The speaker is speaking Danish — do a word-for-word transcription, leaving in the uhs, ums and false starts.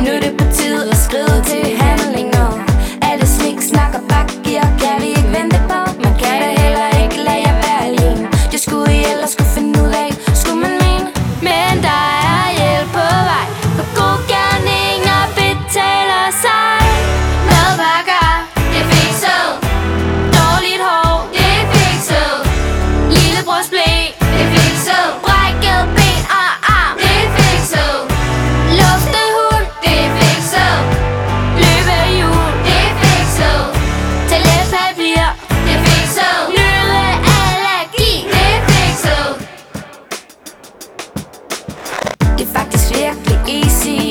Nu er det på tide at skride til handling, når alle snik, snak og bak giver. Kan vi ikke vente på? Man kan da heller ikke lade jer være alene. Det skulle I ellers skulle finde ud af, skulle man mene. Men der er hjælp på vej, for god gerninger betaler sig. Madpakker, det er fikset. Dårligt hår, det er fikset. Lillebrors blæ, det er fikset. Brækket ben og arm, det er fikset. Lufte hund, det er fikset. Løbehjul, det er fikset. Toiletpapir, det er fikset. Nøddeallergi, det er fikset. Det er faktisk virkelig easy